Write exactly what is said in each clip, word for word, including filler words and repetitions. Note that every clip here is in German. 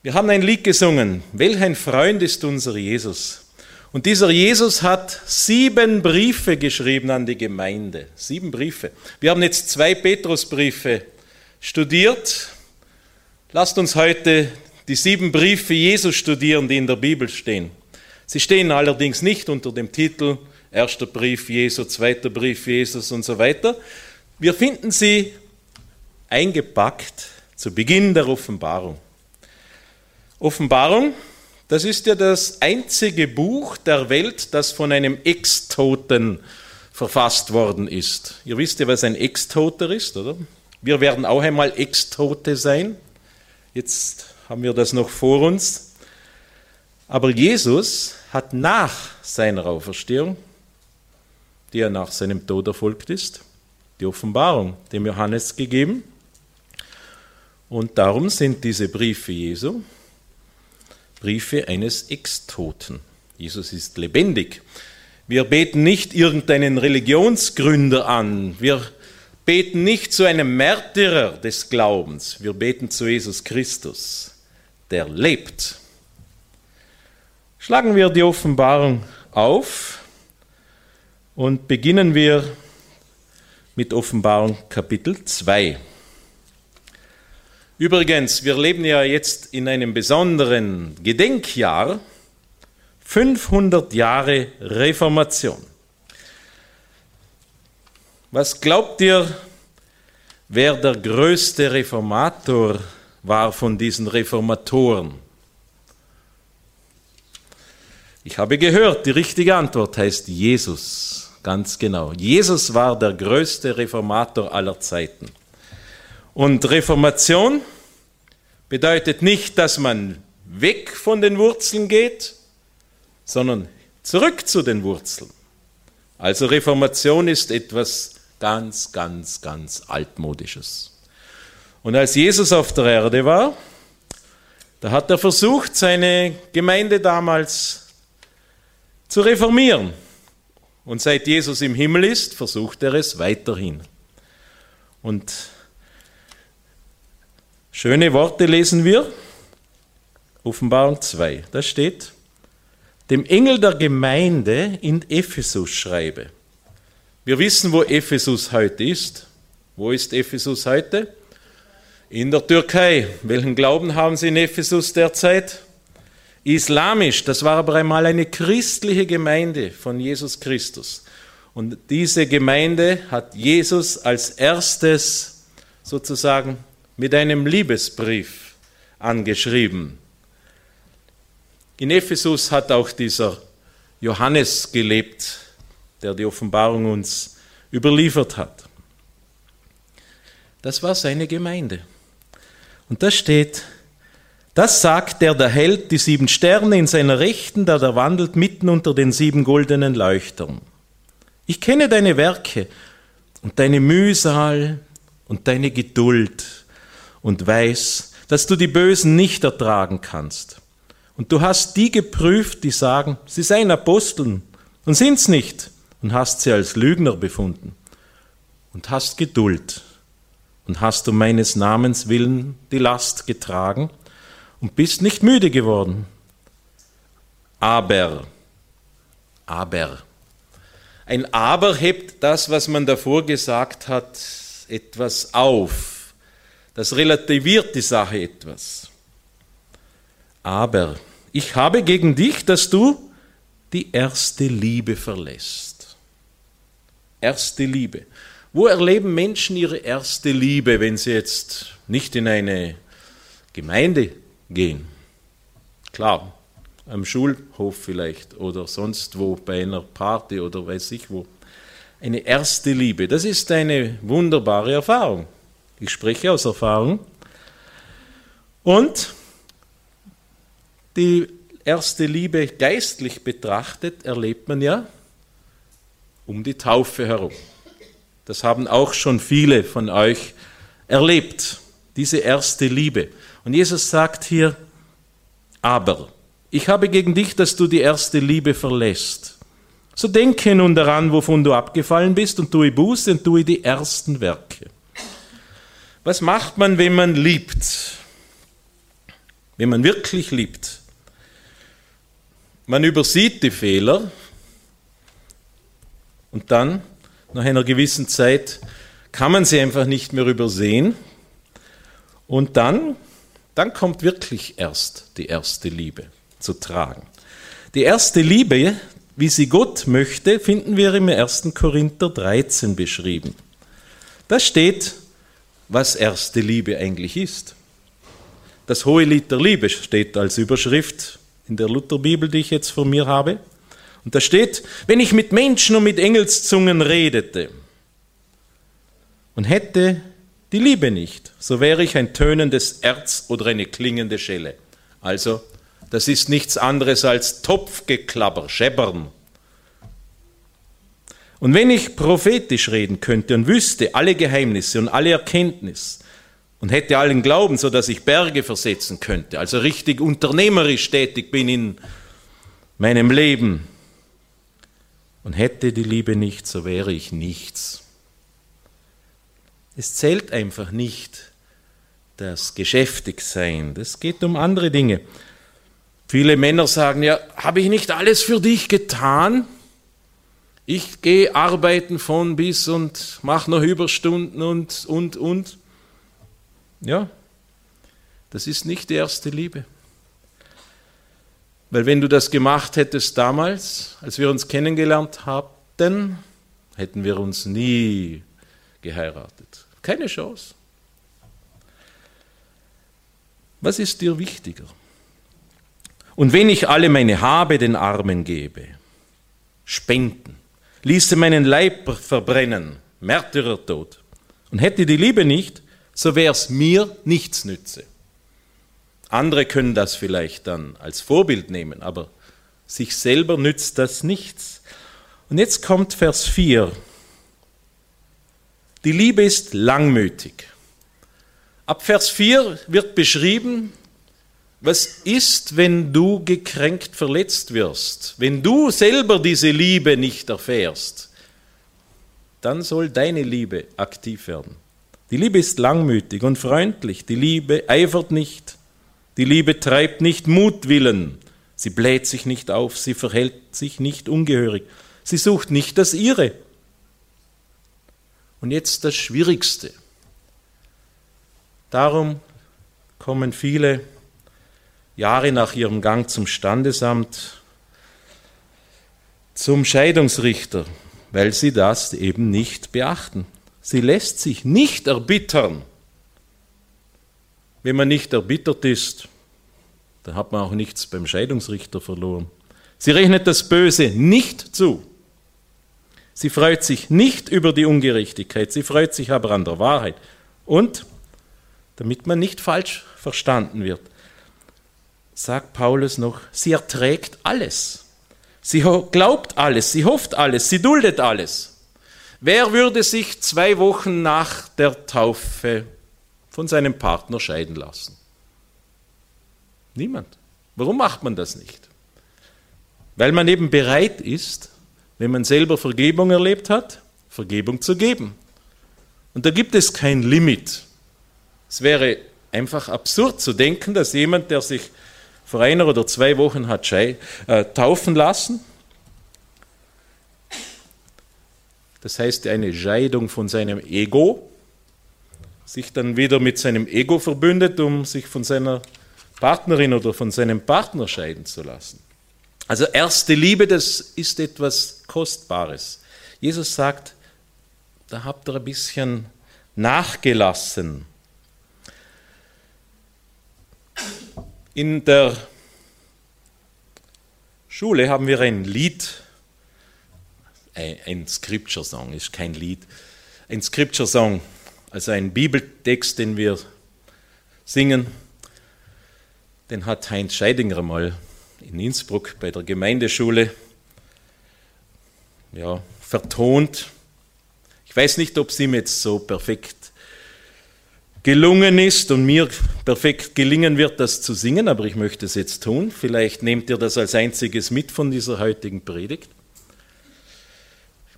Wir haben ein Lied gesungen, welch ein Freund ist unser Jesus. Und dieser Jesus hat sieben Briefe geschrieben an die Gemeinde. Sieben Briefe. Wir haben jetzt zwei Petrusbriefe studiert. Lasst uns heute die sieben Briefe Jesus studieren, die in der Bibel stehen. Sie stehen allerdings nicht unter dem Titel erster Brief Jesu, zweiter Brief Jesus und so weiter. Wir finden sie eingepackt zu Beginn der Offenbarung. Offenbarung, das ist ja das einzige Buch der Welt, das von einem Ex-Toten verfasst worden ist. Ihr wisst ja, was ein Ex-Toter ist, oder? Wir werden auch einmal Ex-Tote sein. Jetzt haben wir das noch vor uns. Aber Jesus hat nach seiner Auferstehung, die er nach seinem Tod erfolgt ist, die Offenbarung dem Johannes gegeben. Und darum sind diese Briefe Jesu Briefe eines Ex-Toten. Jesus ist lebendig. Wir beten nicht irgendeinen Religionsgründer an. Wir beten nicht zu einem Märtyrer des Glaubens. Wir beten zu Jesus Christus, der lebt. Schlagen wir die Offenbarung auf und beginnen wir mit Offenbarung Kapitel zwei. Übrigens, wir leben ja jetzt in einem besonderen Gedenkjahr, fünfhundert Jahre Reformation. Was glaubt ihr, wer der größte Reformator war von diesen Reformatoren? Ich habe gehört, die richtige Antwort heißt Jesus, ganz genau. Jesus war der größte Reformator aller Zeiten. Und Reformation bedeutet nicht, dass man weg von den Wurzeln geht, sondern zurück zu den Wurzeln. Also Reformation ist etwas ganz, ganz, ganz Altmodisches. Und als Jesus auf der Erde war, da hat er versucht, seine Gemeinde damals zu reformieren. Und seit Jesus im Himmel ist, versucht er es weiterhin. Und schöne Worte lesen wir, Offenbarung zwei, da steht, dem Engel der Gemeinde in Ephesus schreibe. Wir wissen, wo Ephesus heute ist. Wo ist Ephesus heute? In der Türkei. Welchen Glauben haben sie in Ephesus derzeit? Islamisch, das war aber einmal eine christliche Gemeinde von Jesus Christus. Und diese Gemeinde hat Jesus als erstes sozusagen mit einem Liebesbrief angeschrieben. In Ephesus hat auch dieser Johannes gelebt, der die Offenbarung uns überliefert hat. Das war seine Gemeinde. Und da steht, das sagt der, der hält die sieben Sterne in seiner Rechten, da der wandelt mitten unter den sieben goldenen Leuchtern. Ich kenne deine Werke und deine Mühsal und deine Geduld und weiß, dass du die Bösen nicht ertragen kannst. Und du hast die geprüft, die sagen, sie seien Aposteln und sind's nicht, und hast sie als Lügner befunden. Und hast Geduld und hast um meines Namens willen die Last getragen und bist nicht müde geworden. Aber, aber, ein Aber hebt das, was man davor gesagt hat, etwas auf. Das relativiert die Sache etwas. Aber ich habe gegen dich, dass du die erste Liebe verlässt. Erste Liebe. Wo erleben Menschen ihre erste Liebe, wenn sie jetzt nicht in eine Gemeinde gehen? Klar, am Schulhof vielleicht oder sonst wo bei einer Party oder weiß ich wo. Eine erste Liebe, das ist eine wunderbare Erfahrung. Ich spreche aus Erfahrung. Und die erste Liebe geistlich betrachtet, erlebt man ja um die Taufe herum. Das haben auch schon viele von euch erlebt, diese erste Liebe. Und Jesus sagt hier, aber ich habe gegen dich, dass du die erste Liebe verlässt. So denke nun daran, wovon du abgefallen bist, und tue Buße und tue die ersten Werke. Was macht man, wenn man liebt? wenn man wirklich liebt. Man übersieht die Fehler und dann, nach einer gewissen Zeit, kann man sie einfach nicht mehr übersehen. Und dann, dann kommt wirklich erst die erste Liebe zu tragen. Die erste Liebe, wie sie Gott möchte, finden wir im ersten Korinther dreizehn beschrieben. Da steht, was erste Liebe eigentlich ist. Das hohe Lied der Liebe steht als Überschrift in der Lutherbibel, die ich jetzt vor mir habe. Und da steht, wenn ich mit Menschen und mit Engelszungen redete und hätte die Liebe nicht, so wäre ich ein tönendes Erz oder eine klingende Schelle. Also, das ist nichts anderes als Topfgeklapper, Scheppern. Und wenn ich prophetisch reden könnte und wüsste alle Geheimnisse und alle Erkenntnis und hätte allen Glauben, sodass ich Berge versetzen könnte, also richtig unternehmerisch tätig bin in meinem Leben und hätte die Liebe nicht, so wäre ich nichts. Es zählt einfach nicht das Geschäftigsein, das geht um andere Dinge. Viele Männer sagen, ja, habe ich nicht alles für dich getan? Ich gehe arbeiten von bis und mache noch Überstunden und, und, und. Ja, das ist nicht die erste Liebe. Weil wenn du das gemacht hättest damals, als wir uns kennengelernt hatten, hätten wir uns nie geheiratet. Keine Chance. Was ist dir wichtiger? Und wenn ich alle meine Habe den Armen gebe, spenden, ließe meinen Leib verbrennen, Märtyrertod, und hätte die Liebe nicht, so wäre es mir nichts nütze. Andere können das vielleicht dann als Vorbild nehmen, aber sich selber nützt das nichts. Und jetzt kommt Vers vier. Die Liebe ist langmütig. Ab Vers vier wird beschrieben, was ist, wenn du gekränkt verletzt wirst? Wenn du selber diese Liebe nicht erfährst, dann soll deine Liebe aktiv werden. Die Liebe ist langmütig und freundlich. Die Liebe eifert nicht. Die Liebe treibt nicht Mutwillen. Sie bläht sich nicht auf. Sie verhält sich nicht ungehörig. Sie sucht nicht das Ihre. Und jetzt das Schwierigste. Darum kommen viele Jahre nach ihrem Gang zum Standesamt zum Scheidungsrichter, weil sie das eben nicht beachten. Sie lässt sich nicht erbittern. Wenn man nicht erbittert ist, dann hat man auch nichts beim Scheidungsrichter verloren. Sie rechnet das Böse nicht zu. Sie freut sich nicht über die Ungerechtigkeit, sie freut sich aber an der Wahrheit. Und, damit man nicht falsch verstanden wird, sagt Paulus noch, sie erträgt alles. Sie glaubt alles, sie hofft alles, sie duldet alles. Wer würde sich zwei Wochen nach der Taufe von seinem Partner scheiden lassen? Niemand. Warum macht man das nicht? Weil man eben bereit ist, wenn man selber Vergebung erlebt hat, Vergebung zu geben. Und da gibt es kein Limit. Es wäre einfach absurd zu denken, dass jemand, der sich vor einer oder zwei Wochen hat schei- äh, taufen lassen, das heißt eine Scheidung von seinem Ego, sich dann wieder mit seinem Ego verbündet, um sich von seiner Partnerin oder von seinem Partner scheiden zu lassen. Also erste Liebe, das ist etwas Kostbares. Jesus sagt, da habt ihr ein bisschen nachgelassen. In der Schule haben wir ein Lied, ein Scripture Song, ist kein Lied, ein Scripture Song, also ein Bibeltext, den wir singen, den hat Heinz Scheidinger mal in Innsbruck bei der Gemeindeschule ja, vertont. Ich weiß nicht, ob es ihm jetzt so perfekt gelungen ist und mir perfekt gelingen wird, das zu singen, aber ich möchte es jetzt tun. Vielleicht nehmt ihr das als einziges mit von dieser heutigen Predigt.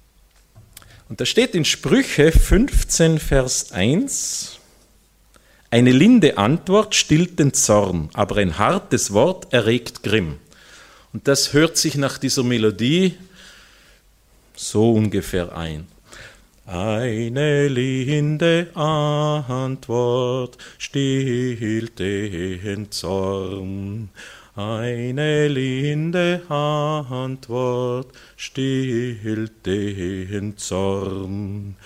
Und da steht in Sprüche fünfzehn, Vers eins, Eine linde Antwort stillt den Zorn, aber ein hartes Wort erregt Grimm. Und das hört sich nach dieser Melodie so ungefähr ein. Eine linde Antwort stillt den Zorn. Eine linde Antwort stillt den Zorn.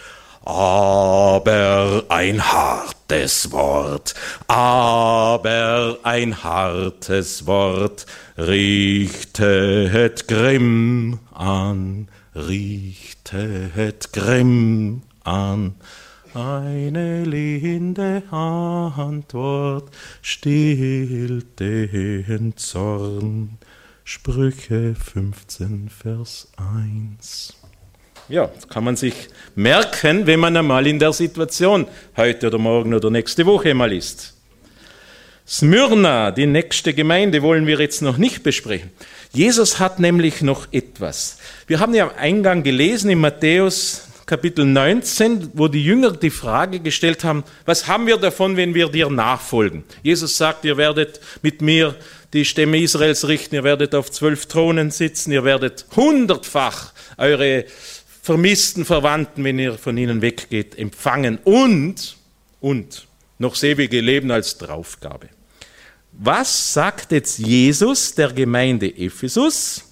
Aber ein hartes Wort, aber ein hartes Wort richtet Grimm an, richtet Grimm an. Eine linde Antwort stillt den Zorn. Sprüche fünfzehn, Vers eins. Ja, das kann man sich merken, wenn man einmal in der Situation heute oder morgen oder nächste Woche mal ist. Smyrna, die nächste Gemeinde, wollen wir jetzt noch nicht besprechen. Jesus hat nämlich noch etwas. Wir haben ja am Eingang gelesen in Matthäus Kapitel neunzehn, wo die Jünger die Frage gestellt haben, was haben wir davon, wenn wir dir nachfolgen? Jesus sagt, ihr werdet mit mir die Stämme Israels richten, ihr werdet auf zwölf Thronen sitzen, ihr werdet hundertfach eure vermissten Verwandten, wenn ihr von ihnen weggeht, empfangen und, und noch das ewige Leben als Draufgabe. Was sagt jetzt Jesus der Gemeinde Ephesus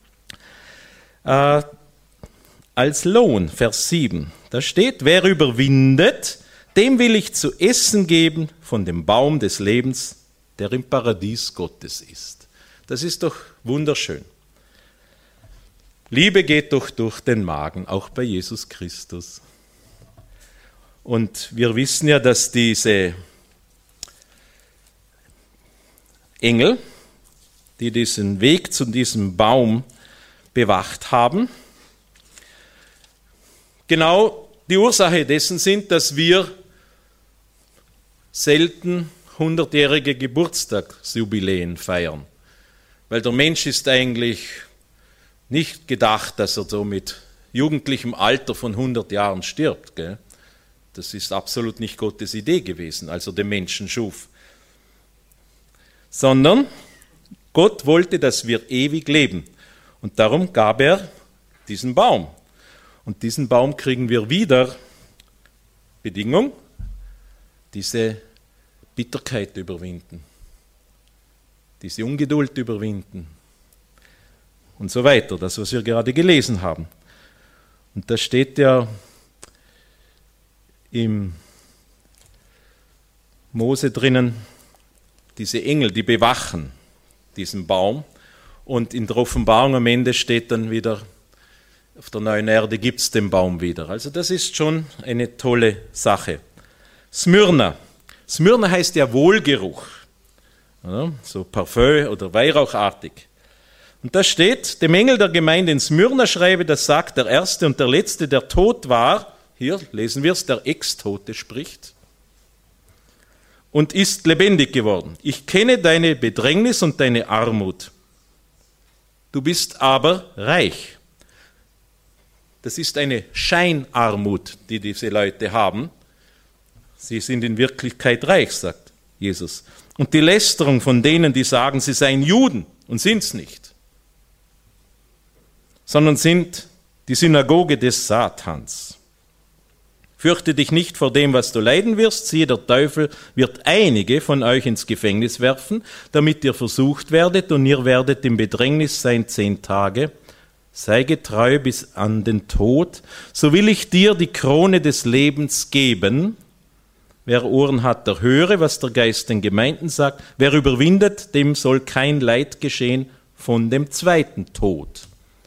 äh, als Lohn? Vers sieben, da steht, wer überwindet, dem will ich zu essen geben von dem Baum des Lebens, der im Paradies Gottes ist. Das ist doch wunderschön. Liebe geht doch durch den Magen, auch bei Jesus Christus. Und wir wissen ja, dass diese Engel, die diesen Weg zu diesem Baum bewacht haben, genau die Ursache dessen sind, dass wir selten hundertjährige Geburtstagsjubiläen feiern. Weil der Mensch ist eigentlich nicht gedacht, dass er so mit jugendlichem Alter von hundert Jahren stirbt. Gell? Das ist absolut nicht Gottes Idee gewesen, als er den Menschen schuf. Sondern Gott wollte, dass wir ewig leben. Und darum gab er diesen Baum. Und diesen Baum kriegen wir wieder, Bedingung, diese Bitterkeit überwinden, diese Ungeduld überwinden. Und so weiter, das, was wir gerade gelesen haben. Und da steht ja im Mose drinnen, diese Engel, die bewachen diesen Baum. Und in der Offenbarung am Ende steht dann wieder, auf der neuen Erde gibt es den Baum wieder. Also das ist schon eine tolle Sache. Smyrna. Smyrna heißt ja Wohlgeruch. Ja, so Parfüm oder Weihrauchartig. Und da steht, dem Engel der Gemeinde in Smyrna schreibe, das sagt der Erste und der Letzte, der tot war, hier lesen wir es, der Ex-Tote spricht, und ist lebendig geworden. Ich kenne deine Bedrängnis und deine Armut. Du bist aber reich. Das ist eine Scheinarmut, die diese Leute haben. Sie sind in Wirklichkeit reich, sagt Jesus. Und die Lästerung von denen, die sagen, sie seien Juden und sind es nicht, sondern sind die Synagoge des Satans. Fürchte dich nicht vor dem, was du leiden wirst, siehe, der Teufel wird einige von euch ins Gefängnis werfen, damit ihr versucht werdet und ihr werdet im Bedrängnis sein zehn Tage. Sei getreu bis an den Tod, so will ich dir die Krone des Lebens geben. Wer Ohren hat, der höre, was der Geist den Gemeinden sagt. Wer überwindet, dem soll kein Leid geschehen von dem zweiten Tod.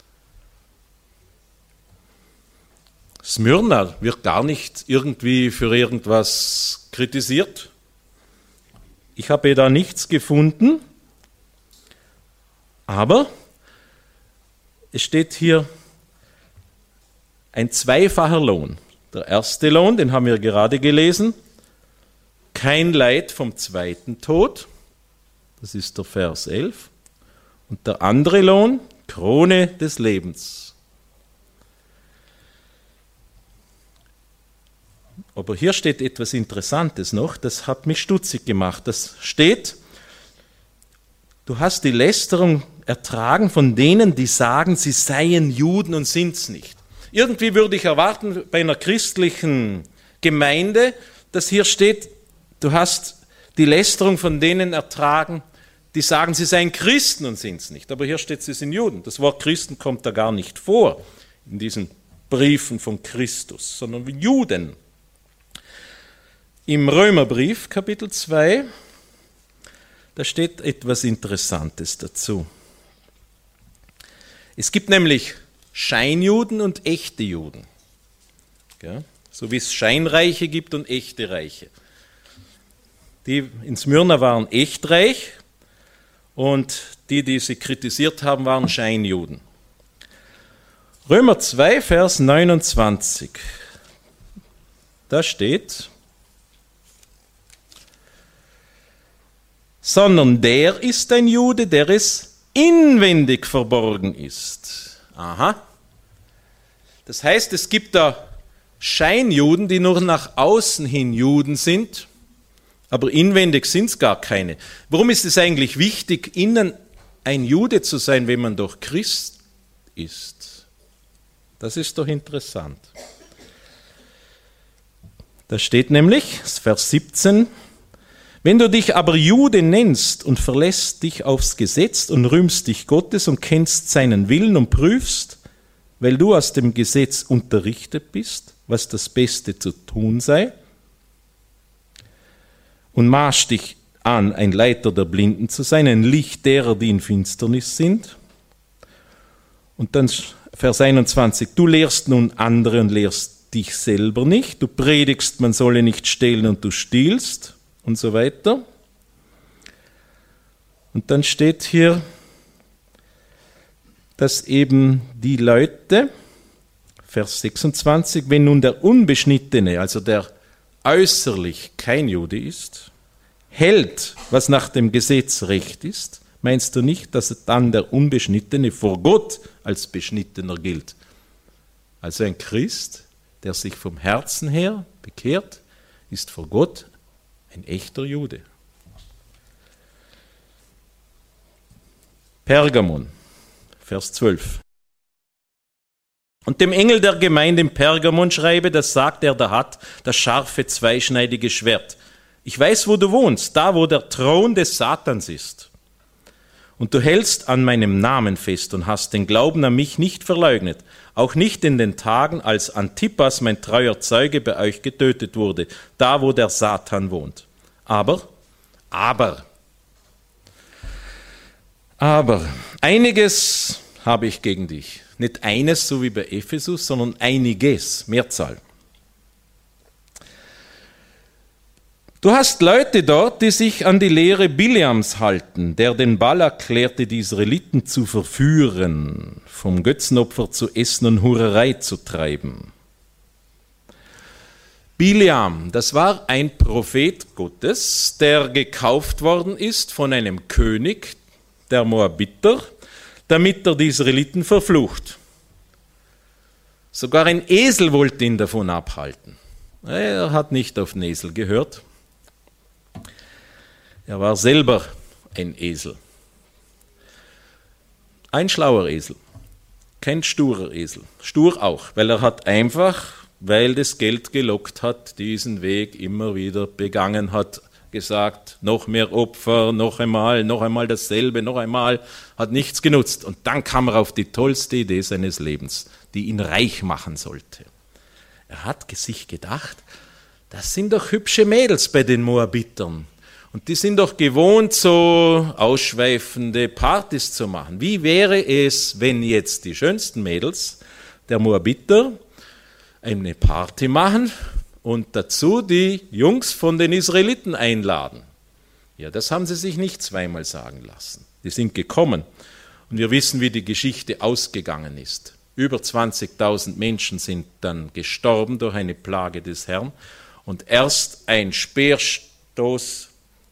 Smyrna wird gar nicht irgendwie für irgendwas kritisiert. Ich habe da nichts gefunden, aber es steht hier ein zweifacher Lohn. Der erste Lohn, den haben wir gerade gelesen, kein Leid vom zweiten Tod, das ist der Vers elf. Und der andere Lohn, Krone des Lebens. Aber hier steht etwas Interessantes noch, das hat mich stutzig gemacht. Das steht, du hast die Lästerung ertragen von denen, die sagen, sie seien Juden und sind es nicht. Irgendwie würde ich erwarten bei einer christlichen Gemeinde, dass hier steht, du hast die Lästerung von denen ertragen, die sagen, sie seien Christen und sind es nicht. Aber hier steht, sie sind Juden. Das Wort Christen kommt da gar nicht vor in diesen Briefen von Christus, sondern wie Juden. Im Römerbrief, Kapitel zwei, da steht etwas Interessantes dazu. Es gibt nämlich Scheinjuden und echte Juden. Ja, so wie es Scheinreiche gibt und echte Reiche. Die in Smyrna waren echt reich und die, die sie kritisiert haben, waren Scheinjuden. Römer zwei, Vers neunundzwanzig. Da steht, sondern der ist ein Jude, der es inwendig verborgen ist. Aha. Das heißt, es gibt da Scheinjuden, die nur nach außen hin Juden sind, aber inwendig sind es gar keine. Warum ist es eigentlich wichtig, innen ein Jude zu sein, wenn man doch Christ ist? Das ist doch interessant. Da steht nämlich, Vers siebzehn, wenn du dich aber Jude nennst und verlässt dich aufs Gesetz und rühmst dich Gottes und kennst seinen Willen und prüfst, weil du aus dem Gesetz unterrichtet bist, was das Beste zu tun sei, und maßt dich an, ein Leiter der Blinden zu sein, ein Licht derer, die in Finsternis sind. Und dann Vers einundzwanzig, du lehrst nun andere und lehrst dich selber nicht, du predigst, man solle nicht stehlen und du stiehlst. Und so weiter. Und dann steht hier, dass eben die Leute, Vers sechsundzwanzig, wenn nun der Unbeschnittene, also der äußerlich kein Jude ist, hält, was nach dem Gesetz recht ist, meinst du nicht, dass dann der Unbeschnittene vor Gott als Beschnittener gilt? Also ein Christ, der sich vom Herzen her bekehrt, ist vor Gott ein echter Jude. Pergamon, Vers zwölf. Und dem Engel der Gemeinde in Pergamon schreibe, das sagt er, der hat das scharfe, zweischneidige Schwert. Ich weiß, wo du wohnst, da, wo der Thron des Satans ist. Und du hältst an meinem Namen fest und hast den Glauben an mich nicht verleugnet, auch nicht in den Tagen, als Antipas, mein treuer Zeuge, bei euch getötet wurde, da, wo der Satan wohnt. Aber, aber, aber, einiges habe ich gegen dich. Nicht eines, so wie bei Ephesus, sondern einiges, Mehrzahl. Du hast Leute dort, die sich an die Lehre Bileams halten, der den Balak erklärte, die Israeliten zu verführen, vom Götzenopfer zu essen und Hurerei zu treiben. Bileam, das war ein Prophet Gottes, der gekauft worden ist von einem König der Moabiter, damit er die Israeliten verflucht. Sogar ein Esel wollte ihn davon abhalten. Er hat nicht auf den Esel gehört. Er war selber ein Esel. Ein schlauer Esel, kein sturer Esel. Stur auch, weil er hat einfach, weil das Geld gelockt hat, diesen Weg immer wieder begangen hat, gesagt, noch mehr Opfer, noch einmal, noch einmal dasselbe, noch einmal, hat nichts genutzt. Und dann kam er auf die tollste Idee seines Lebens, die ihn reich machen sollte. Er hat sich gedacht, das sind doch hübsche Mädels bei den Moabitern. Und die sind doch gewohnt, so ausschweifende Partys zu machen. Wie wäre es, wenn jetzt die schönsten Mädels der Moabiter eine Party machen und dazu die Jungs von den Israeliten einladen? Ja, das haben sie sich nicht zweimal sagen lassen. Die sind gekommen und wir wissen, wie die Geschichte ausgegangen ist. Über zwanzigtausend Menschen sind dann gestorben durch eine Plage des Herrn und erst ein Speerstoß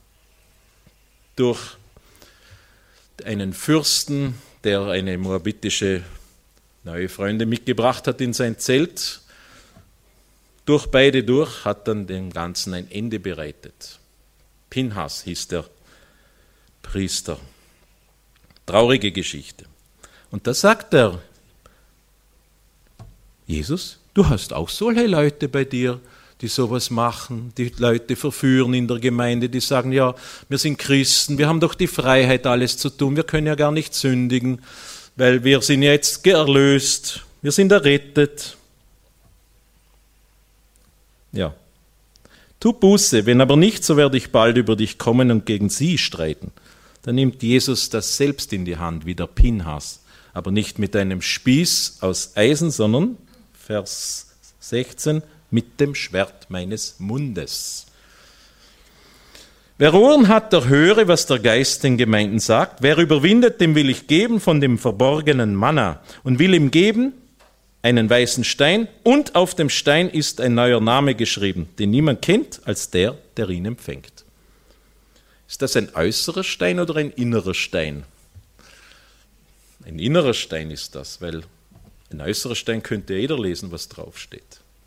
durch einen Fürsten, der eine moabitische neue Freundin mitgebracht hat in sein Zelt, durch beide durch, hat dann dem Ganzen ein Ende bereitet. Pinhas hieß der Priester. Traurige Geschichte. Und da sagt er, Jesus, du hast auch solche Leute bei dir, die sowas machen, die Leute verführen in der Gemeinde, die sagen, ja, wir sind Christen, wir haben doch die Freiheit, alles zu tun, wir können ja gar nicht sündigen, weil wir sind jetzt erlöst, wir sind errettet. Ja. Tu Buße, wenn aber nicht, so werde ich bald über dich kommen und gegen sie streiten. Dann nimmt Jesus das selbst in die Hand, wie der Pinhas, aber nicht mit einem Spieß aus Eisen, sondern, Vers sechzehn, mit dem Schwert meines Mundes. Wer Ohren hat, der höre, was der Geist den Gemeinden sagt. Wer überwindet, dem will ich geben von dem verborgenen Manna und will ihm geben einen weißen Stein, und auf dem Stein ist ein neuer Name geschrieben, den niemand kennt als der, der ihn empfängt. Ist das ein äußerer Stein oder ein innerer Stein? Ein innerer Stein ist das, weil ein äußerer Stein könnte jeder lesen, was draufsteht.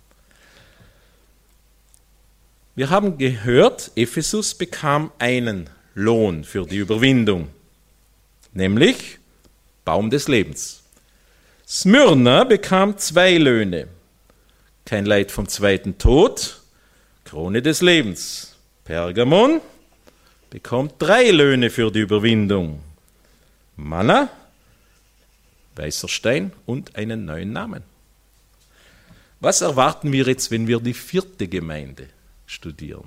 Wir haben gehört, Ephesus bekam einen Lohn für die Überwindung, nämlich Baum des Lebens. Smyrna bekam zwei Löhne, kein Leid vom zweiten Tod, Krone des Lebens. Pergamon bekommt drei Löhne für die Überwindung, Manna, weißer Stein und einen neuen Namen. Was erwarten wir jetzt, wenn wir die vierte Gemeinde studieren?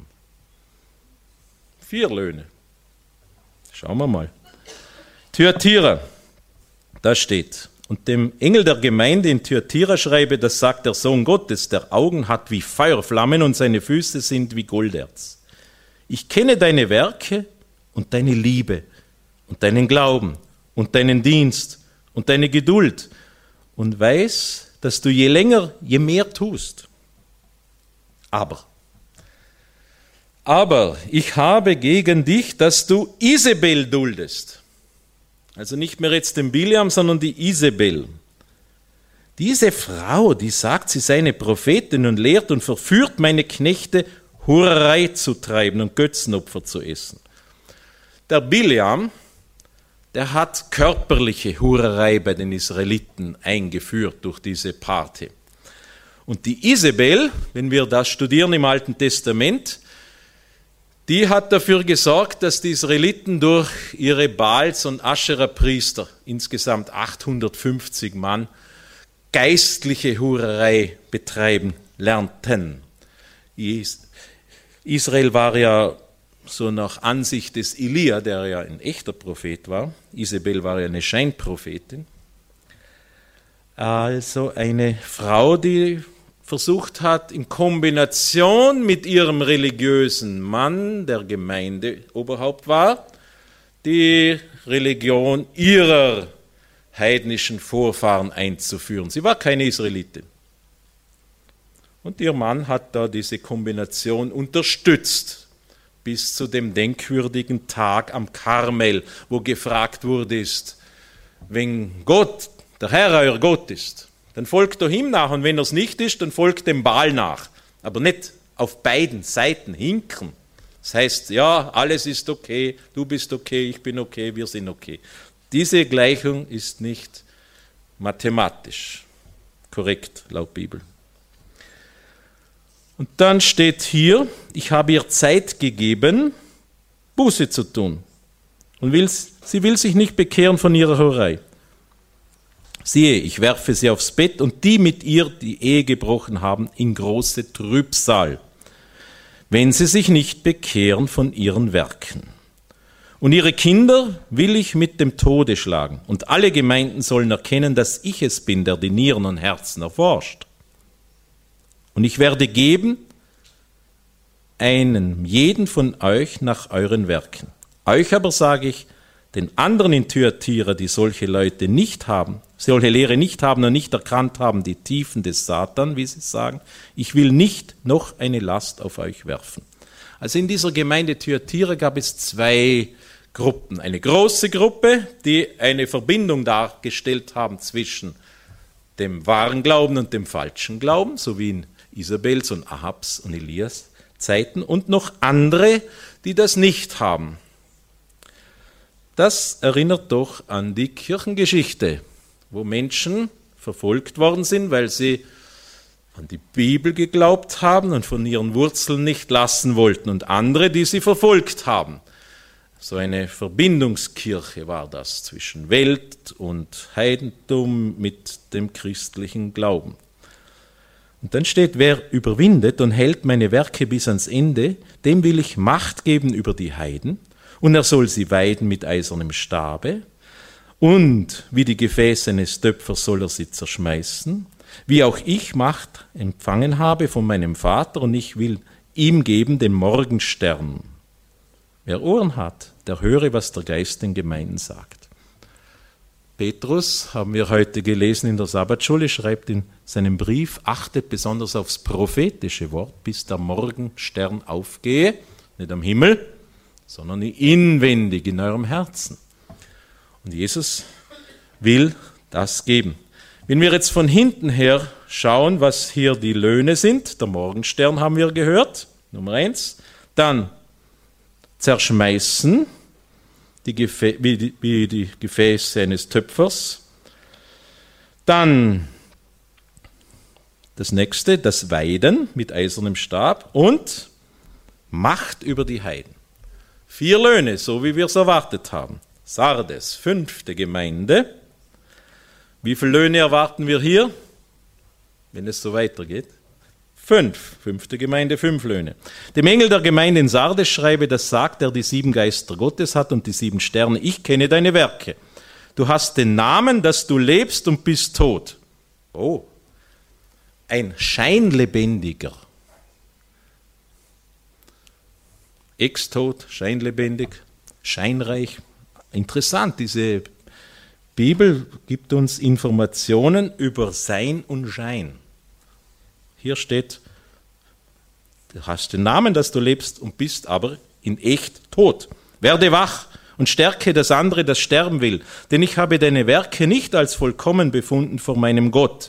Vier Löhne. Schauen wir mal. Thyatira, da steht, und dem Engel der Gemeinde in Thyatira schreibe, das sagt der Sohn Gottes, der Augen hat wie Feuerflammen und seine Füße sind wie Golderz. Ich kenne deine Werke und deine Liebe und deinen Glauben und deinen Dienst und deine Geduld und weiß, dass du je länger, je mehr tust. Aber, aber ich habe gegen dich, dass du Isabel duldest. Also nicht mehr jetzt den Biliam, sondern die Isabel. Diese Frau, die sagt, sie sei eine Prophetin und lehrt und verführt meine Knechte, Hurerei zu treiben und Götzenopfer zu essen. Der Biliam, der hat körperliche Hurerei bei den Israeliten eingeführt durch diese Party. Und die Isabel, wenn wir das studieren im Alten Testament, die hat dafür gesorgt, dass die Israeliten durch ihre Baals- und Aschera-Priester, insgesamt achthundertfünfzig Mann, geistliche Hurerei betreiben lernten. Israel war ja so nach Ansicht des Elia, der ja ein echter Prophet war. Isabel war ja eine Scheinprophetin. Also eine Frau, die versucht hat, in Kombination mit ihrem religiösen Mann, der Gemeindeoberhaupt war, die Religion ihrer heidnischen Vorfahren einzuführen. Sie war keine Israelitin. Und ihr Mann hat da diese Kombination unterstützt, bis zu dem denkwürdigen Tag am Karmel, wo gefragt wurde, ist, wenn Gott, der Herr euer Gott ist, dann folgt doch ihm nach, und wenn er es nicht ist, dann folgt dem Baal nach. Aber nicht auf beiden Seiten hinken. Das heißt, ja, alles ist okay, du bist okay, ich bin okay, wir sind okay. Diese Gleichung ist nicht mathematisch korrekt laut Bibel. Und dann steht hier, ich habe ihr Zeit gegeben, Buße zu tun. Und will, sie will sich nicht bekehren von ihrer Hurerei. Siehe, ich werfe sie aufs Bett und die mit ihr die Ehe gebrochen haben in große Trübsal, wenn sie sich nicht bekehren von ihren Werken. Und ihre Kinder will ich mit dem Tode schlagen. Und alle Gemeinden sollen erkennen, dass ich es bin, der die Nieren und Herzen erforscht. Und ich werde geben einen jeden von euch nach euren Werken. Euch aber sage ich, den anderen in Thyatira, die solche Leute nicht haben, solche Lehre nicht haben und nicht erkannt haben, die Tiefen des Satan, wie sie sagen, ich will nicht noch eine Last auf euch werfen. Also in dieser Gemeinde Thyatira gab es zwei Gruppen. Eine große Gruppe, die eine Verbindung dargestellt haben zwischen dem wahren Glauben und dem falschen Glauben, so wie in Isabels und Ahabs und Elias Zeiten und noch andere, die das nicht haben. Das erinnert doch an die Kirchengeschichte, wo Menschen verfolgt worden sind, weil sie an die Bibel geglaubt haben und von ihren Wurzeln nicht lassen wollten, und andere, die sie verfolgt haben. So eine Verbindungskirche war das zwischen Welt und Heidentum mit dem christlichen Glauben. Und dann steht, wer überwindet und hält meine Werke bis ans Ende, dem will ich Macht geben über die Heiden, und er soll sie weiden mit eisernem Stabe, und wie die Gefäße eines Töpfers soll er sie zerschmeißen, wie auch ich Macht empfangen habe von meinem Vater, und ich will ihm geben den Morgenstern. Wer Ohren hat, der höre, was der Geist den Gemeinden sagt. Petrus, haben wir heute gelesen in der Sabbatschule, schreibt in seinem Brief, achtet besonders aufs prophetische Wort, bis der Morgenstern aufgehe, nicht am Himmel, sondern inwendig in eurem Herzen. Und Jesus will das geben. Wenn wir jetzt von hinten her schauen, was hier die Löhne sind, der Morgenstern haben wir gehört, Nummer eins, dann zerschmeißen, die Gefä- wie, die, wie die Gefäße eines Töpfers, dann das nächste, das Weiden mit eisernem Stab und Macht über die Heiden. Vier Löhne, so wie wir es erwartet haben. Sardes, fünfte Gemeinde. Wie viele Löhne erwarten wir hier, wenn es so weitergeht? Fünf. Fünfte Gemeinde, fünf Löhne. Dem Engel der Gemeinde in Sardes schreibe, das sagt, der die sieben Geister Gottes hat und die sieben Sterne. Ich kenne deine Werke. Du hast den Namen, dass du lebst und bist tot. Oh, ein scheinlebendiger. Ex-tot, scheinlebendig, scheinreich. Interessant, diese Bibel gibt uns Informationen über Sein und Schein. Hier steht, du hast den Namen, dass du lebst und bist aber in echt tot. Werde wach und stärke das andere, das sterben will, denn ich habe deine Werke nicht als vollkommen befunden vor meinem Gott.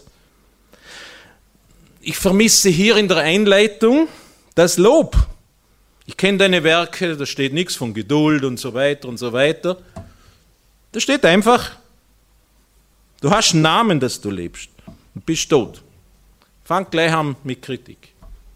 Ich vermisse hier in der Einleitung das Lob. Ich kenne deine Werke, da steht nichts von Geduld und so weiter und so weiter. Da steht einfach, du hast einen Namen, dass du lebst und bist tot. Fang gleich an mit Kritik.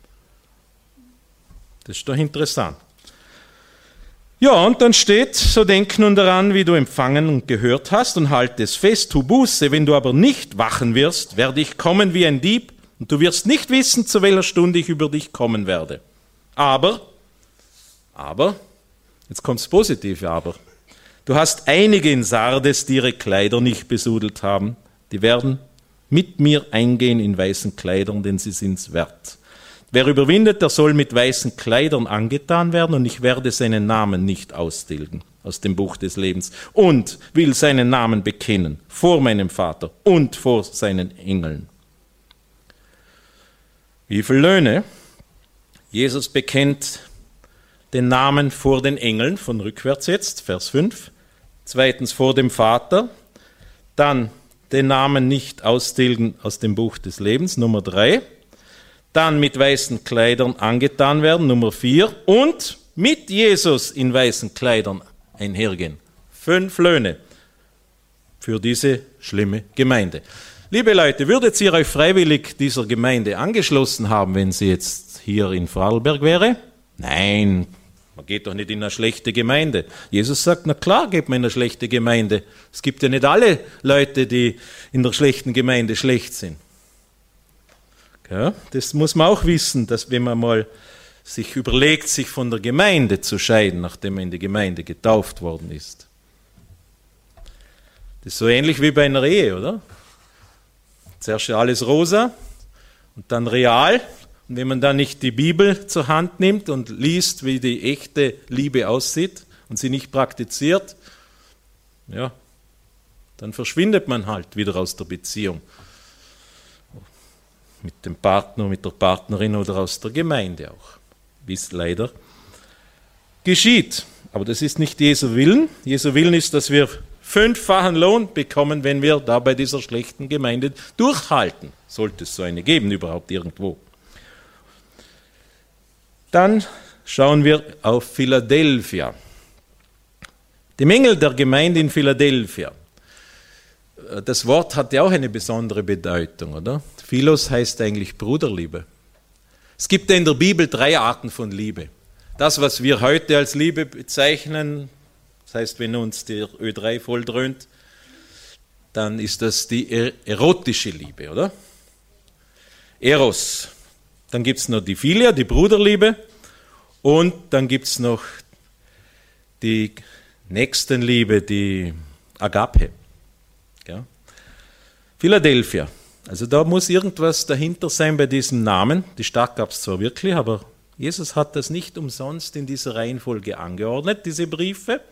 Das ist doch interessant. Ja, und dann steht, so denk nun daran, wie du empfangen und gehört hast, und halt es fest, tu Buße. Wenn du aber nicht wachen wirst, werde ich kommen wie ein Dieb, und du wirst nicht wissen, zu welcher Stunde ich über dich kommen werde. Aber, aber, jetzt kommt das Positive Aber, du hast einige in Sardes, die ihre Kleider nicht besudelt haben, die werden mit mir eingehen in weißen Kleidern, denn sie sind's wert. Wer überwindet, der soll mit weißen Kleidern angetan werden, und ich werde seinen Namen nicht austilgen aus dem Buch des Lebens und will seinen Namen bekennen vor meinem Vater und vor seinen Engeln. Wie viele Löhne? Jesus bekennt den Namen vor den Engeln, von rückwärts jetzt, Vers fünf. Zweitens vor dem Vater, dann den Namen nicht austilgen aus dem Buch des Lebens, Nummer drei. Dann mit weißen Kleidern angetan werden, Nummer vier. Und mit Jesus in weißen Kleidern einhergehen. Fünf Löhne für diese schlimme Gemeinde. Liebe Leute, würdet ihr euch freiwillig dieser Gemeinde angeschlossen haben, wenn sie jetzt hier in Vorarlberg wäre? Nein, man geht doch nicht in eine schlechte Gemeinde. Jesus sagt, na klar geht man in eine schlechte Gemeinde. Es gibt ja nicht alle Leute, die in der schlechten Gemeinde schlecht sind. Ja, das muss man auch wissen, dass wenn man mal sich überlegt, sich von der Gemeinde zu scheiden, nachdem man in die Gemeinde getauft worden ist. Das ist so ähnlich wie bei einer Ehe, oder? Zuerst alles rosa und dann real. Und wenn man dann nicht die Bibel zur Hand nimmt und liest, wie die echte Liebe aussieht und sie nicht praktiziert, ja, dann verschwindet man halt wieder aus der Beziehung. Mit dem Partner, mit der Partnerin oder aus der Gemeinde auch, wie es leider geschieht. Aber das ist nicht Jesu Willen. Jesu Willen ist, dass wir fünffachen Lohn bekommen, wenn wir da bei dieser schlechten Gemeinde durchhalten. Sollte es so eine geben überhaupt irgendwo. Dann schauen wir auf Philadelphia. Dem Engel der Gemeinde in Philadelphia. Das Wort hat ja auch eine besondere Bedeutung, oder? Philos heißt eigentlich Bruderliebe. Es gibt ja in der Bibel drei Arten von Liebe. Das, was wir heute als Liebe bezeichnen, das heißt, wenn uns der Ö drei voll dröhnt, dann ist das die erotische Liebe, oder? Eros. Dann gibt es noch die Philia, die Bruderliebe. Und dann gibt es noch die Nächstenliebe, die Agape. Ja. Philadelphia. Also da muss irgendwas dahinter sein bei diesem Namen. Die Stadt gab es zwar wirklich, aber Jesus hat das nicht umsonst in dieser Reihenfolge angeordnet, diese Briefe.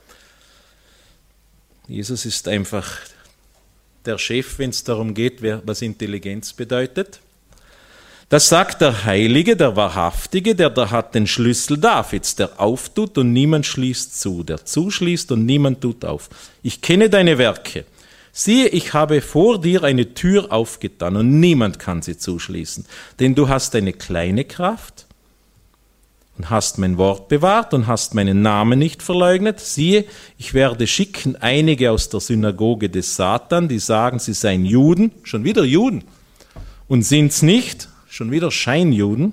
Jesus ist einfach der Chef, wenn es darum geht, was Intelligenz bedeutet. Das sagt der Heilige, der Wahrhaftige, der da hat den Schlüssel Davids, der auftut und niemand schließt zu, der zuschließt und niemand tut auf. Ich kenne deine Werke. Siehe, ich habe vor dir eine Tür aufgetan und niemand kann sie zuschließen. Denn du hast eine kleine Kraft und hast mein Wort bewahrt und hast meinen Namen nicht verleugnet. Siehe, ich werde schicken einige aus der Synagoge des Satan, die sagen, sie seien Juden, schon wieder Juden, und sind's nicht, schon wieder Scheinjuden,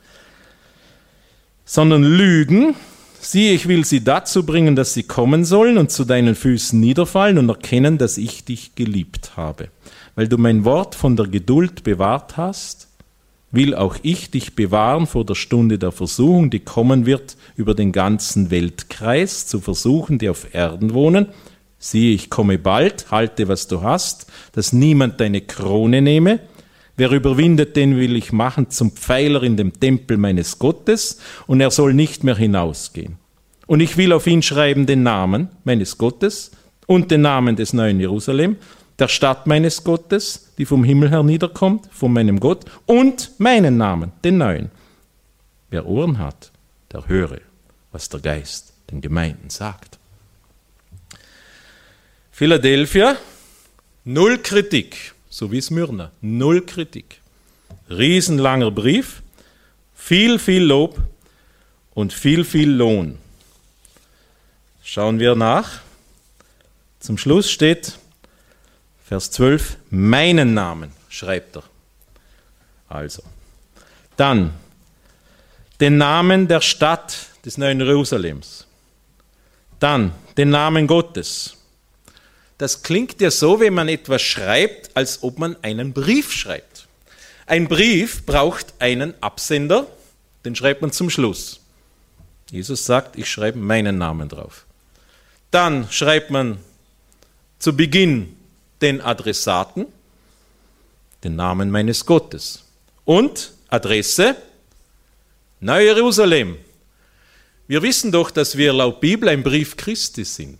sondern lügen. Siehe, ich will sie dazu bringen, dass sie kommen sollen und zu deinen Füßen niederfallen und erkennen, dass ich dich geliebt habe. Weil du mein Wort von der Geduld bewahrt hast, will auch ich dich bewahren vor der Stunde der Versuchung, die kommen wird über den ganzen Weltkreis, zu versuchen, die auf Erden wohnen. Siehe, ich komme bald, halte, was du hast, dass niemand deine Krone nehme. Wer überwindet, den will ich machen zum Pfeiler in dem Tempel meines Gottes, und er soll nicht mehr hinausgehen. Und ich will auf ihn schreiben den Namen meines Gottes und den Namen des neuen Jerusalem, der Stadt meines Gottes, die vom Himmel herniederkommt, von meinem Gott, und meinen Namen, den neuen. Wer Ohren hat, der höre, was der Geist den Gemeinden sagt. Philadelphia, null Kritik. So wie Smyrna, null Kritik. Riesenlanger Brief, viel, viel Lob und viel, viel Lohn. Schauen wir nach. Zum Schluss steht, Vers zwölf, meinen Namen, schreibt er. Also, dann den Namen der Stadt des neuen Jerusalems. Dann den Namen Gottes. Das klingt ja so, wenn man etwas schreibt, als ob man einen Brief schreibt. Ein Brief braucht einen Absender, den schreibt man zum Schluss. Jesus sagt, ich schreibe meinen Namen drauf. Dann schreibt man zu Beginn den Adressaten, den Namen meines Gottes. Und Adresse, Neu-Jerusalem. Wir wissen doch, dass wir laut Bibel ein Brief Christi sind.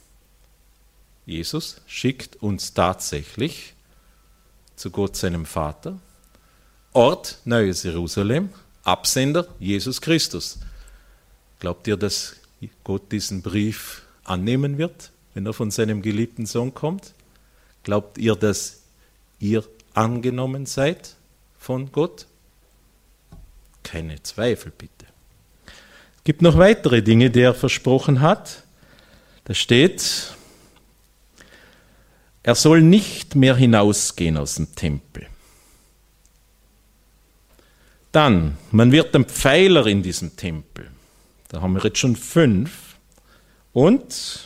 Jesus schickt uns tatsächlich zu Gott, seinem Vater. Ort, Neues Jerusalem. Absender, Jesus Christus. Glaubt ihr, dass Gott diesen Brief annehmen wird, wenn er von seinem geliebten Sohn kommt? Glaubt ihr, dass ihr angenommen seid von Gott? Keine Zweifel, bitte. Es gibt noch weitere Dinge, die er versprochen hat. Da steht, er soll nicht mehr hinausgehen aus dem Tempel. Dann, man wird ein Pfeiler in diesem Tempel. Da haben wir jetzt schon fünf. Und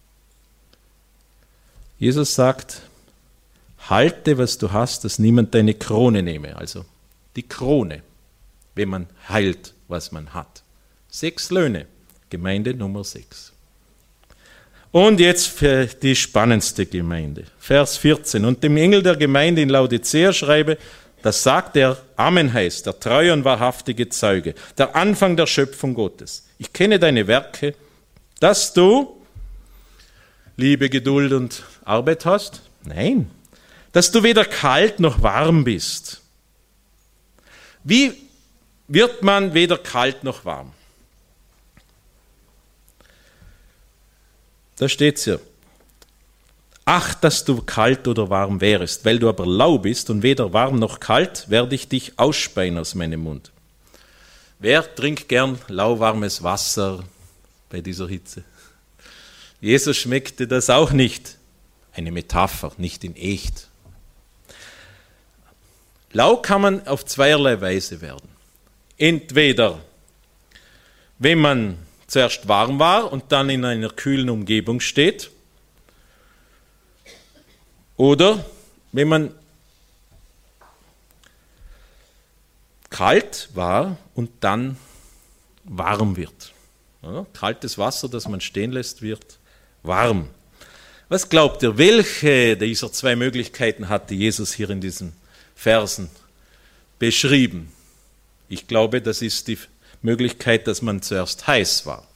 Jesus sagt, halte, was du hast, dass niemand deine Krone nehme. Also die Krone, wenn man heilt, was man hat. Sechs Löhne, Gemeinde Nummer sechs. Und jetzt für die spannendste Gemeinde. Vers vierzehn. Und dem Engel der Gemeinde in Laodicea schreibe, das sagt der Amen heißt, der treue und wahrhaftige Zeuge, der Anfang der Schöpfung Gottes. Ich kenne deine Werke, dass du Liebe, Geduld und Arbeit hast? Nein. Dass du weder kalt noch warm bist. Wie wird man weder kalt noch warm? Da steht es hier. Ach, dass du kalt oder warm wärest, weil du aber lau bist und weder warm noch kalt, werde ich dich ausspeien aus meinem Mund. Wer trinkt gern lauwarmes Wasser bei dieser Hitze? Jesus schmeckte das auch nicht. Eine Metapher, nicht in echt. Lau kann man auf zweierlei Weise werden. Entweder, wenn man zuerst warm war und dann in einer kühlen Umgebung steht, oder wenn man kalt war und dann warm wird. Ja, kaltes Wasser, das man stehen lässt, wird warm. Was glaubt ihr, welche dieser zwei Möglichkeiten hatte Jesus hier in diesen Versen beschrieben? Ich glaube, das ist die Möglichkeit, dass man zuerst heiß war.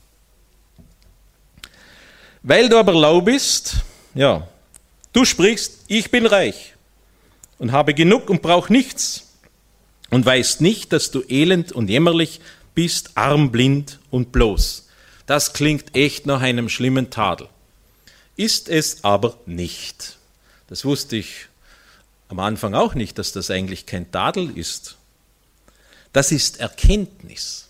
Weil du aber lau bist, ja, du sprichst, ich bin reich und habe genug und brauche nichts und weißt nicht, dass du elend und jämmerlich bist, arm, blind und bloß. Das klingt echt nach einem schlimmen Tadel. Ist es aber nicht. Das wusste ich am Anfang auch nicht, dass das eigentlich kein Tadel ist. Das ist Erkenntnis.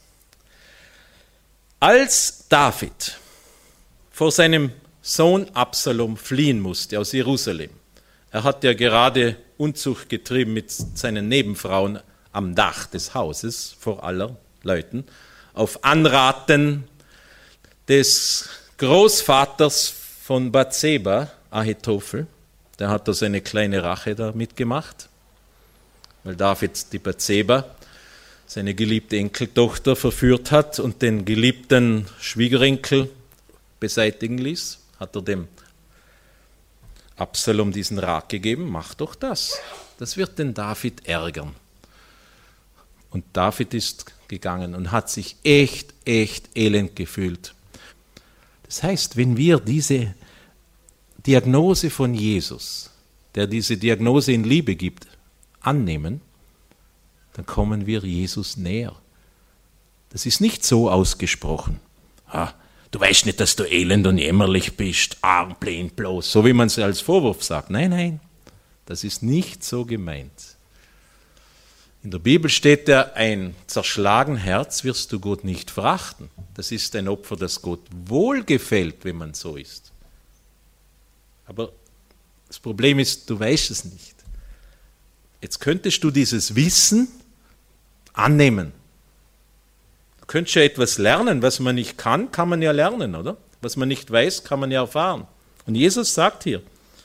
Als David vor seinem Sohn Absalom fliehen musste aus Jerusalem, er hat ja gerade Unzucht getrieben mit seinen Nebenfrauen am Dach des Hauses vor aller Leuten, auf Anraten des Großvaters von Bathseba, Ahitophel, der hat da seine kleine Rache da mitgemacht, weil David die Bathseba, seine geliebte Enkeltochter, verführt hat und den geliebten Schwiegerenkel beseitigen ließ, hat er dem Absalom diesen Rat gegeben, mach doch das. Das wird den David ärgern. Und David ist gegangen und hat sich echt, echt elend gefühlt. Das heißt, wenn wir diese Diagnose von Jesus, der diese Diagnose in Liebe gibt, annehmen, dann kommen wir Jesus näher. Das ist nicht so ausgesprochen. Ah, du weißt nicht, dass du elend und jämmerlich bist, arm, blind, bloß, so wie man es als Vorwurf sagt. Nein, nein, das ist nicht so gemeint. In der Bibel steht ja, ein zerschlagen Herz wirst du Gott nicht verachten. Das ist ein Opfer, das Gott wohlgefällt, wenn man so ist. Aber das Problem ist, du weißt es nicht. Jetzt könntest du dieses Wissen annehmen. Du könntest ja etwas lernen, was man nicht kann, kann man ja lernen, oder? Was man nicht weiß, kann man ja erfahren. Und Jesus sagt hier,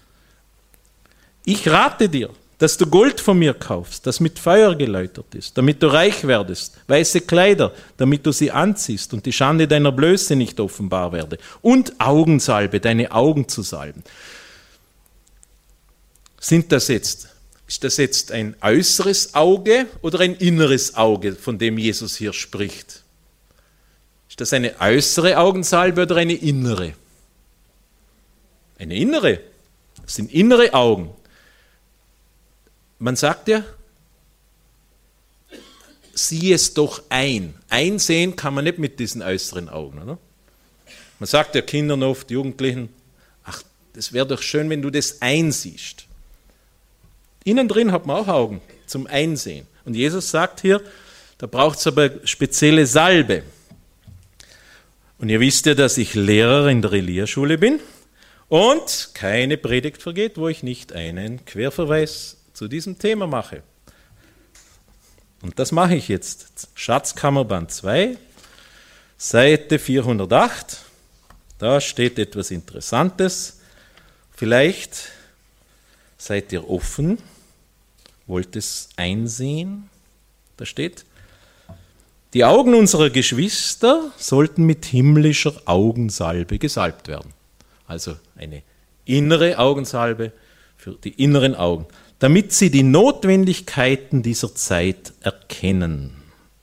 ich rate dir, dass du Gold von mir kaufst, das mit Feuer geläutert ist, damit du reich werdest, weiße Kleider, damit du sie anziehst und die Schande deiner Blöße nicht offenbar werde, und Augensalbe, deine Augen zu salben. Sind das jetzt, ist das jetzt ein äußeres Auge oder ein inneres Auge, von dem Jesus hier spricht? Ist das eine äußere Augensalbe oder eine innere? Eine innere. Das sind innere Augen. Man sagt ja, sieh es doch ein. Einsehen kann man nicht mit diesen äußeren Augen, oder? Man sagt ja Kindern oft, Jugendlichen, ach, das wäre doch schön, wenn du das einsiehst. Innen drin hat man auch Augen zum Einsehen. Und Jesus sagt hier, da braucht es aber spezielle Salbe. Und ihr wisst ja, dass ich Lehrer in der Elia-Schule bin und keine Predigt vergeht, wo ich nicht einen Querverweis zu diesem Thema mache. Und das mache ich jetzt. Schatzkammerband zwei, Seite vierhundertacht. Da steht etwas Interessantes. Vielleicht seid ihr offen, wollt es einsehen. Da steht, die Augen unserer Geschwister sollten mit himmlischer Augensalbe gesalbt werden. Also eine innere Augensalbe für die inneren Augen, damit sie die Notwendigkeiten dieser Zeit erkennen.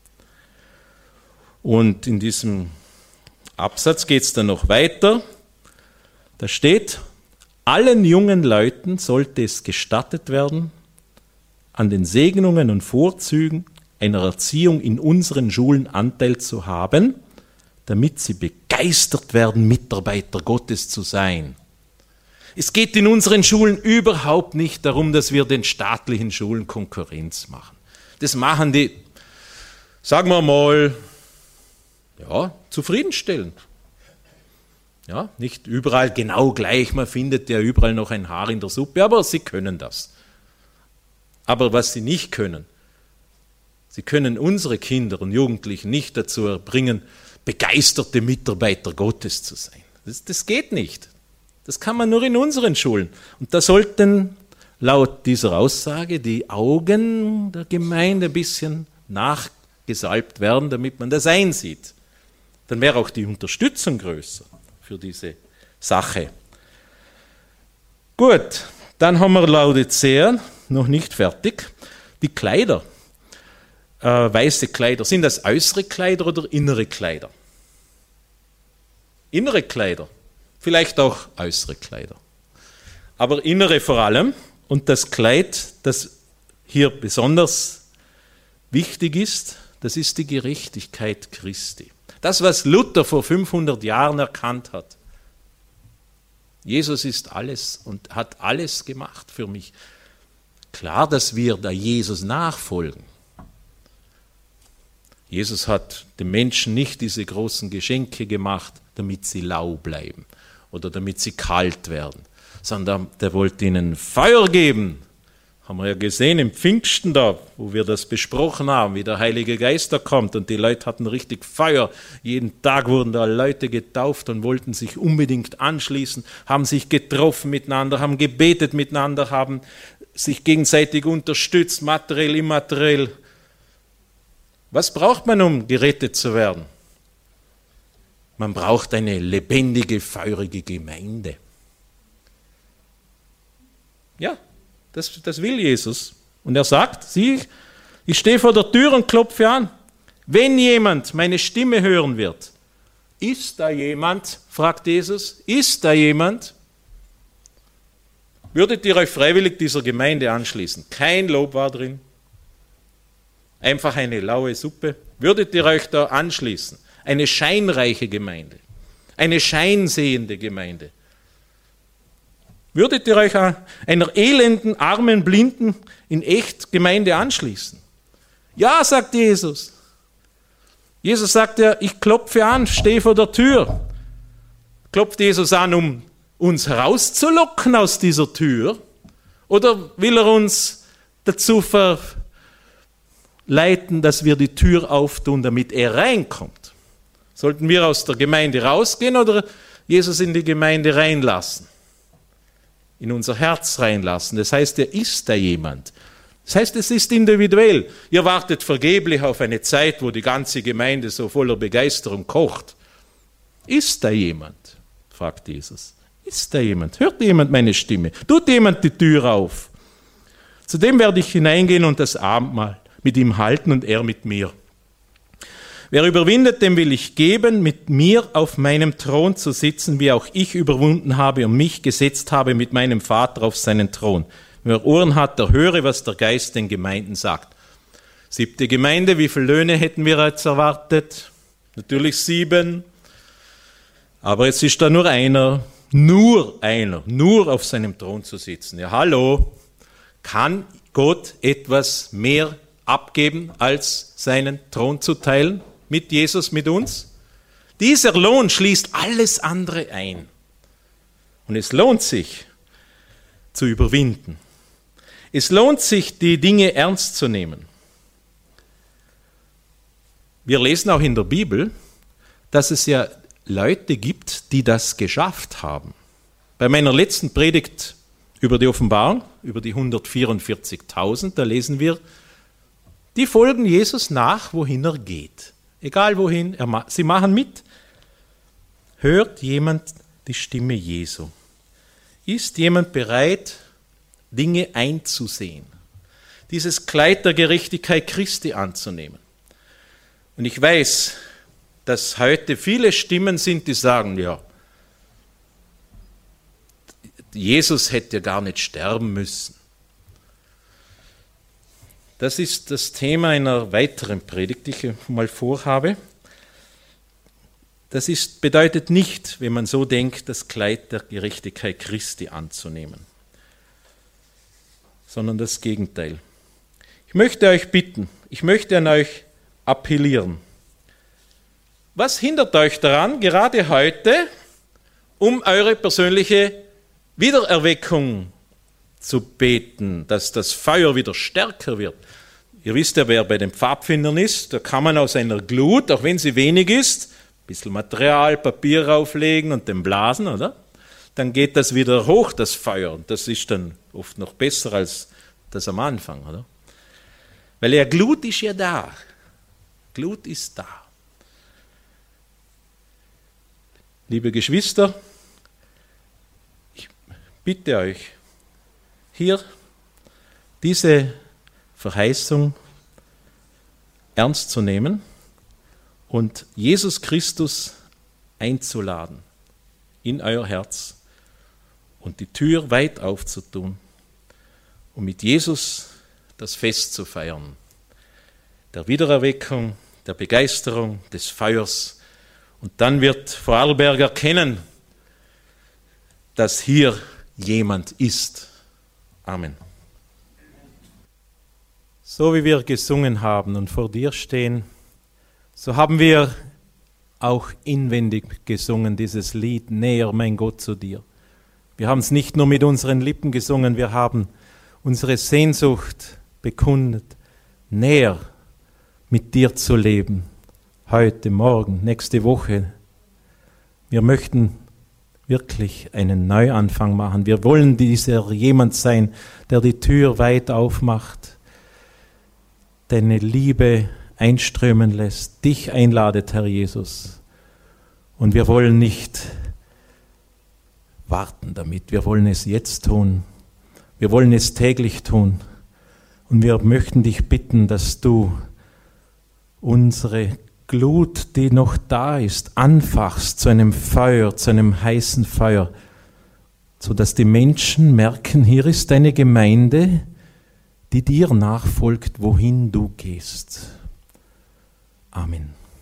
Und in diesem Absatz geht es dann noch weiter. Da steht, allen jungen Leuten sollte es gestattet werden, an den Segnungen und Vorzügen einer Erziehung in unseren Schulen Anteil zu haben, damit sie begeistert werden, Mitarbeiter Gottes zu sein. Es geht in unseren Schulen überhaupt nicht darum, dass wir den staatlichen Schulen Konkurrenz machen. Das machen die sagen wir mal, ja, zufriedenstellend. Ja, nicht überall genau gleich, man findet ja überall noch ein Haar in der Suppe, aber sie können das. Aber was sie nicht können, sie können unsere Kinder und Jugendlichen nicht dazu bringen, begeisterte Mitarbeiter Gottes zu sein. Das, das geht nicht. Das kann man nur in unseren Schulen. Und da sollten laut dieser Aussage die Augen der Gemeinde ein bisschen nachgesalbt werden, damit man das einsieht. Dann wäre auch die Unterstützung größer für diese Sache. Gut, dann haben wir Laodicea, noch nicht fertig. Die Kleider, äh, weiße Kleider, sind das äußere Kleider oder innere Kleider? Innere Kleider, vielleicht auch äußere Kleider. Aber innere vor allem. Und das Kleid, das hier besonders wichtig ist, das ist die Gerechtigkeit Christi. Das, was Luther vor fünfhundert Jahren erkannt hat. Jesus ist alles und hat alles gemacht für mich. Klar, dass wir da Jesus nachfolgen. Jesus hat den Menschen nicht diese großen Geschenke gemacht, damit sie lau bleiben oder damit sie kalt werden, sondern der wollte ihnen Feuer geben. Haben wir ja gesehen im Pfingsten da, wo wir das besprochen haben, wie der Heilige Geist da kommt und die Leute hatten richtig Feuer. Jeden Tag wurden da Leute getauft und wollten sich unbedingt anschließen, haben sich getroffen miteinander, haben gebetet miteinander, haben sich gegenseitig unterstützt, materiell, immateriell. Was braucht man, um gerettet zu werden? Man braucht eine lebendige, feurige Gemeinde. Ja, das, das will Jesus. Und er sagt, sieh, ich stehe vor der Tür und klopfe an. Wenn jemand meine Stimme hören wird, ist da jemand, fragt Jesus, ist da jemand? Würdet ihr euch freiwillig dieser Gemeinde anschließen? Kein Lob war drin. Einfach eine laue Suppe. Würdet ihr euch da anschließen? Eine scheinreiche Gemeinde. Eine scheinsehende Gemeinde. Würdet ihr euch einer elenden, armen, blinden, in echt Gemeinde anschließen? Ja, sagt Jesus. Jesus sagt ja, ich klopfe an, stehe vor der Tür. Klopft Jesus an, um uns herauszulocken aus dieser Tür? Oder will er uns dazu verleiten, dass wir die Tür auftun, damit er reinkommt? Sollten wir aus der Gemeinde rausgehen oder Jesus in die Gemeinde reinlassen? In unser Herz reinlassen. Das heißt, er ist da jemand. Das heißt, es ist individuell. Ihr wartet vergeblich auf eine Zeit, wo die ganze Gemeinde so voller Begeisterung kocht. Ist da jemand? Fragt Jesus. Ist da jemand? Hört jemand meine Stimme? Tut jemand die Tür auf? Zudem werde ich hineingehen und das Abendmahl mit ihm halten und er mit mir. Wer überwindet, dem will ich geben, mit mir auf meinem Thron zu sitzen, wie auch ich überwunden habe und mich gesetzt habe mit meinem Vater auf seinen Thron. Wer Ohren hat, der höre, was der Geist den Gemeinden sagt. Siebte Gemeinde, wie viele Löhne hätten wir jetzt erwartet? Natürlich sieben. Aber jetzt ist da nur einer, nur einer, nur auf seinem Thron zu sitzen. Ja, hallo, kann Gott etwas mehr abgeben, als seinen Thron zu teilen? Mit Jesus, mit uns? Dieser Lohn schließt alles andere ein. Und es lohnt sich zu überwinden. Es lohnt sich, die Dinge ernst zu nehmen. Wir lesen auch in der Bibel, dass es ja Leute gibt, die das geschafft haben. Bei meiner letzten Predigt über die Offenbarung, über die hundertvierundvierzigtausend, da lesen wir, die folgen Jesus nach, wohin er geht. Egal wohin, er ma- sie machen mit. Hört jemand die Stimme Jesu? Ist jemand bereit, Dinge einzusehen? Dieses Kleid der Gerechtigkeit Christi anzunehmen? Und ich weiß, dass heute viele Stimmen sind, die sagen, ja, Jesus hätte gar nicht sterben müssen. Das ist das Thema einer weiteren Predigt, die ich mal vorhabe. Das ist, bedeutet nicht, wenn man so denkt, das Kleid der Gerechtigkeit Christi anzunehmen, sondern das Gegenteil. Ich möchte euch bitten, ich möchte an euch appellieren. Was hindert euch daran, gerade heute, um eure persönliche Wiedererweckung zu beten, dass das Feuer wieder stärker wird? Ihr wisst ja, wer bei den Pfadfindern ist, da kann man aus einer Glut, auch wenn sie wenig ist, ein bisschen Material, Papier rauflegen und den blasen, oder? Dann geht das wieder hoch, das Feuer. Und das ist dann oft noch besser als das am Anfang, oder? Weil ja Glut ist ja da. Glut ist da. Liebe Geschwister, ich bitte euch, hier diese Verheißung ernst zu nehmen und Jesus Christus einzuladen in euer Herz und die Tür weit aufzutun, um mit Jesus das Fest zu feiern, der Wiedererweckung, der Begeisterung, des Feuers. Und dann wird Vorarlberg erkennen, dass hier jemand ist. Amen. So wie wir gesungen haben und vor dir stehen, so haben wir auch inwendig gesungen, dieses Lied, Näher, mein Gott, zu dir. Wir haben es nicht nur mit unseren Lippen gesungen, wir haben unsere Sehnsucht bekundet, näher mit dir zu leben, heute, morgen, nächste Woche. Wir möchten wirklich einen Neuanfang machen. Wir wollen dieser jemand sein, der die Tür weit aufmacht, deine Liebe einströmen lässt, dich einladet, Herr Jesus. Und wir wollen nicht warten damit, wir wollen es jetzt tun. Wir wollen es täglich tun. Und wir möchten dich bitten, dass du unsere Glut, die noch da ist, anfachst zu einem Feuer, zu einem heißen Feuer, sodass die Menschen merken, hier ist eine Gemeinde, die dir nachfolgt, wohin du gehst. Amen.